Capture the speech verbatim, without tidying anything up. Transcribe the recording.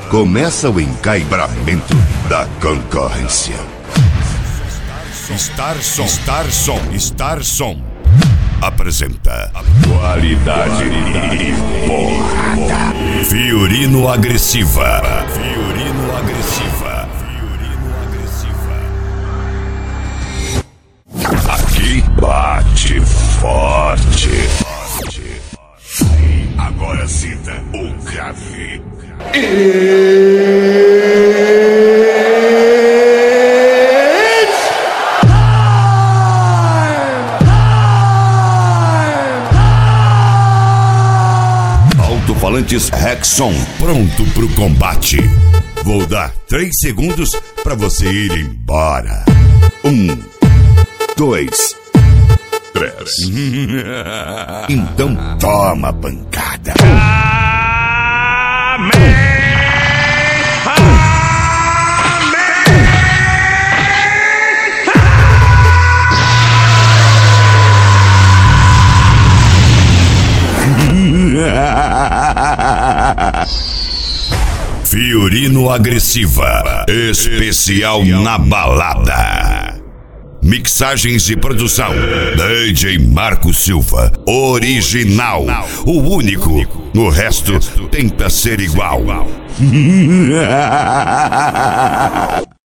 começa o encaibramento da concorrência. Star Som, Star Som, Star Som apresenta Qualidade e porrada. Fiorino Agressiva. Fiorino Agressiva. Fiorino Agressiva. Aqui bate forte. Agora sinta o grave. Alto-falantes Rexon, pronto pro combate. Vou dar três segundos pra você ir embora. Um, dois, três. Então toma pancada. Fiorino Agressiva, especial na balada. Mixagens e produção D J Marco Silva, original, o único, o resto tenta ser igual.